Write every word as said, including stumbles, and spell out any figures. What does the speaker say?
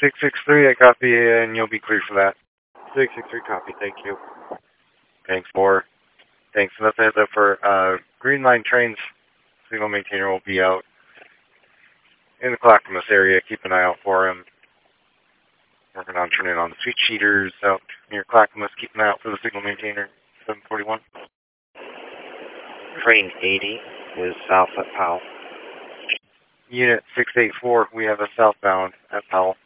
six six three, I copy, and you'll be clear for that. six six three, copy, thank you. Thanks, four. Thanks, and that's a heads up for uh, Green Line trains. Signal maintainer will be out in the Clackamas area. Keep an eye out for him. Working on turning on the switch cheaters out near Clackamas. Keep an eye out for the signal maintainer, seven forty-one. Train eighty is south at Powell. Unit six eight four, we have a southbound at Powell.